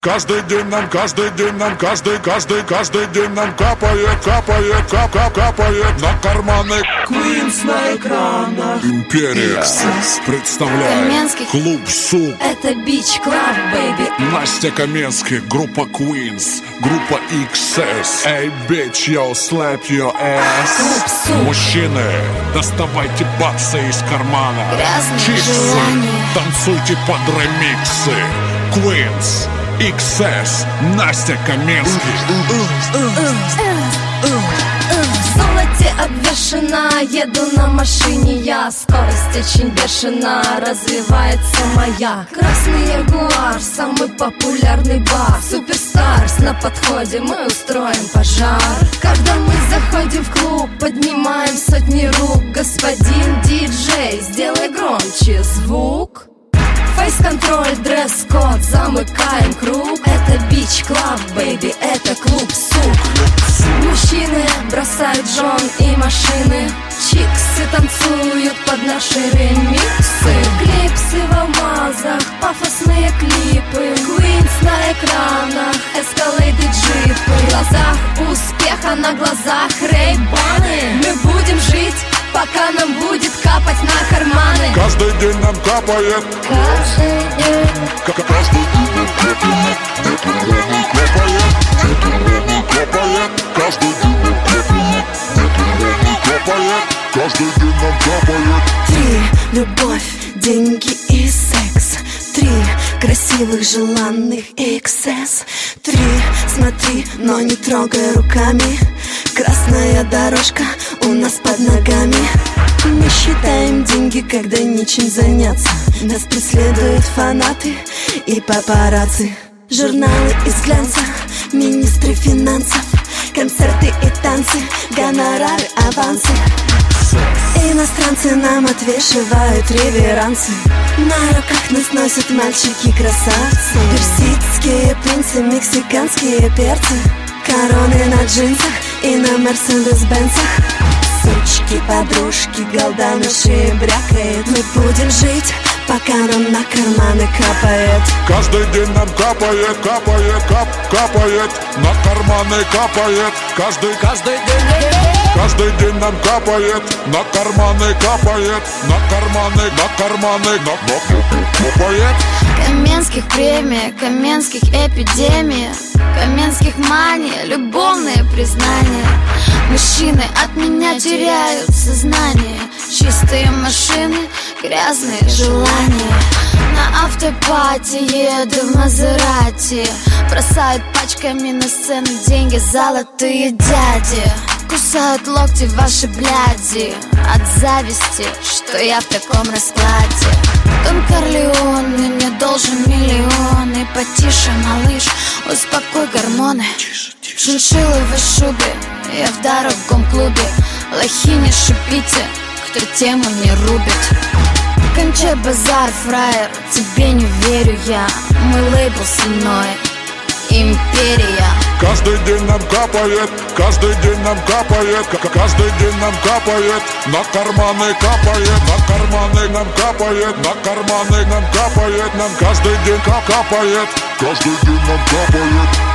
Каждый день нам, каждый день нам капает на карманы. Queens на экранах. Империя представляет Каменский. Клуб Сук. Это Beach Club, baby. Настя Каменский, группа Queens, группа XS. Эй, bitch, yo, slap your ass. Клуб Сук. Мужчины, доставайте баксы из кармана. Грязные Чиксы, желания. танцуйте под ремиксы. Queens, XS, Настя Каменский. В золоте обвешена, еду на машине я. Скорость очень бешена, развивается моя. Красный ягуар, самый популярный бар. Суперстарс на подходе, мы устроим пожар. Когда мы заходим в клуб, поднимаем сотни рук. Господин диджей, сделай громче звук. Фейс-контроль, дресс-код, замыкаем круг. Это Beach Club, baby, это клуб Сук. Мужчины бросают жен и машины. Чиксы танцуют под наши ремиксы. Клипсы в алмазах, пафосные клипы. Queens на экранах, эскалейды, джипы. В глазах успеха, на глазах рейбаны. Мы будем жить, пока нам будет капать на карманы. Каждый день нам капает. Каждый день. Каждый день нам капает. Каждый день нам капает. Каждый день нам капает. 3. Любовь, деньги и секс. 3. Красивых, желанных XS. 3. Смотри, но не трогай руками. Красная дорожка у нас под ногами. Мы считаем деньги, когда нечем заняться. Нас преследуют фанаты и папарацци. Журналы из глянца, министры финансов. Концерты и танцы, гонорары, авансы. Иностранцы нам отвешивают реверансы. На руках нас носят мальчики-красавцы. Персидские принцы, мексиканские перцы. Короны на джинсах и на мерседес-бенцах. Сучки, подружки, голда на шее брякает. Мы будем жить, пока нам на карманы капает. Каждый день нам капает. На карманы капает. Каждый день нам капает. На карманы капает. На карманы капает. Каменских премия, Каменских эпидемия. Каменских мания, любовные признания. Мужчины от меня теряют сознание. Чистые машины, грязные желания. На автопати еду в Мазерати. Бросают пачками на сцену деньги золотые дяди. Кусают локти ваши бляди от зависти, что я в таком раскладе. Дон Корлеон, и мне должен миллион. И потише, малыш, успокой гормоны. Шиншилловой шубе, я в дорогом клубе. Лохи не шипите, кто тему не рубит. Кончай базар, фраер, тебе не верю я. Мой лейбл со мной, империя. Каждый день нам капает. Каждый день нам капает. Каждый день нам капает. На карманы капает. На карманы нам капает. На карманы нам капает. Нам каждый день капает. Каждый день нам капает.